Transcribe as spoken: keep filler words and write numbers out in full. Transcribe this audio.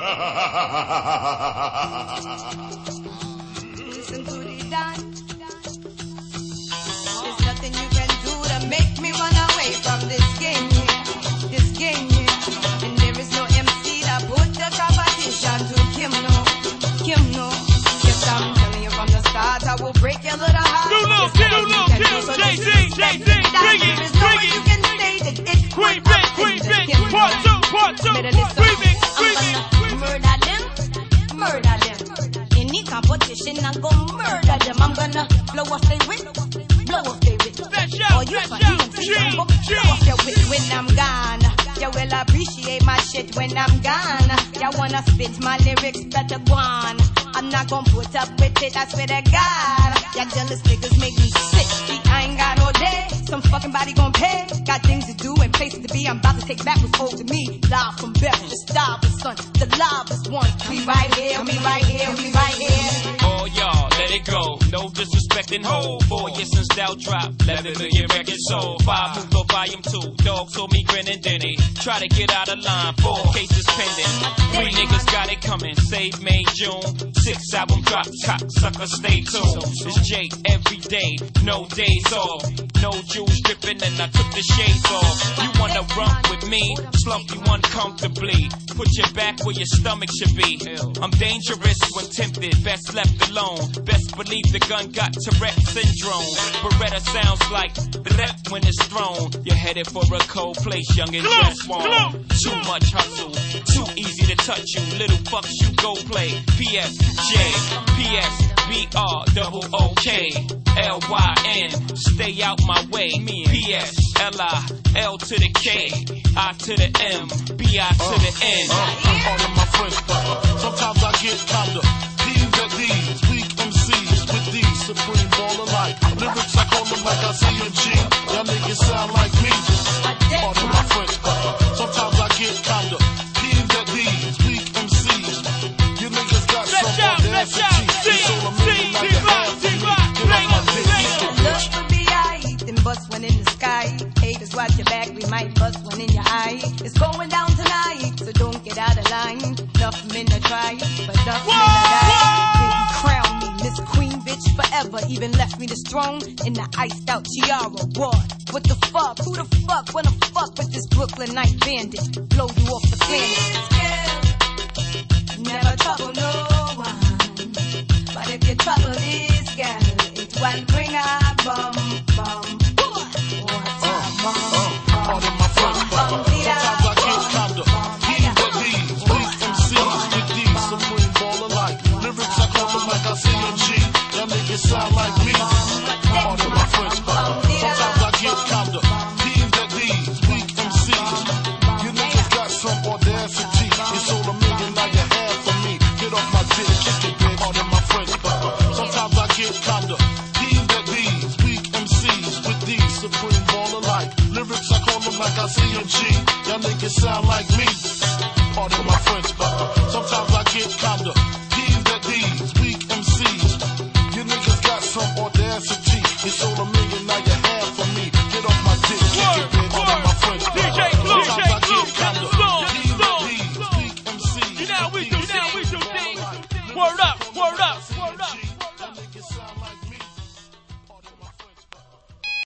Listen to the dance. There's nothing you can do to make me run away from this game here, this game here. And there is no M C that put the competition to Kim no, Kim no. Yes, I'm telling you from the start, I will break your little heart. Do little Kim, do little Kim, J D, J D, bring it, bring it. You can say that it's Queen Big, Queen Big, part two, part two, remix, remix. Murder them, murder them. Any competition, I'm gonna murder them. I'm gonna blow off their wit, blow off their wit. Let's shout, Or you let's can shout, see G, them go G. blow off your wit when I'm gone. You will appreciate my shit when I'm gone. You wanna spit my lyrics, better go on. I'm not gonna put up with it, I swear to God. Ya jealous niggas make me sick. See, I ain't got all day. Some fucking body gon' pay. Got things to do and places to be. I'm about to take back what's owed to me. Live from Beth, the starvest son, the livest one. We right here, we right here, we right here. Oh y'all, let it go. No disrespecting ho. Four years since Dow dropped. eleven million records sold. Five moved on volume two. Dogs saw me grinning, then they try to get out of line. Four cases pending. Three niggas got it coming. Save May, June. Six album drops. Cocksucker, stay tuned. It's Jake every day. No days off. No jewels dripping and I took the shades off. You wanna run with me? Slump you uncomfortably. Put your back where your stomach should be. I'm dangerous when tempted. Best left alone. Best believe the gun got Tourette syndrome. Beretta sounds like rep when it's thrown. You're headed for a cold place, young and just won't. Too much hustle. Too easy to touch you. Little fucks you go play. P S J. P S B R double O K. L Y N. Stay out my way. P S L I L to the K. I to the M. B I to the N. Uh, uh, all of my friends, uh, sometimes I get kinda peeved at these weak M Cs with these supreme baller like lyrics. I call them like I C and G. Y'all niggas sound like me. All of my friends, uh, sometimes I get kinda peeved at these weak M Cs. You niggas got some audacity. It's all a million like a half for me. Get off my dick, eat the bitch. Love will be aight, then bust one in the sky. Haters watch your back, we might bust one in your eye. It's going down tonight, so don't get out of line. Enough men to try, but enough men to die. Baby, crown me, Miss Queen bitch forever. Even left me this throne in the iced out tiara. What? What the fuck? Who the fuck wanna fuck with this Brooklyn night bandit? Blow you off the planet. Never trouble no one. But if your trouble is girl, it will bring a bum bum. What a bum bum. All of my friends, uh, sometimes I get kinda peeved at these weak M Cs with these supreme baller like lyrics. I call them like I C and G. Y'all niggas sound like me. All of my friends, uh, sometimes I get kinda peeved at these weak M Cs. You niggas got some audacity. It's all a million now you have for me. Get off my dick, kick it, bitch. All of my friends, uh, sometimes I get kinda peeved at these weak M Cs with these supreme baller like lyrics. I call them like I C and G. Y'all niggas sound like me. All of my friends, uh, sometimes I get kinda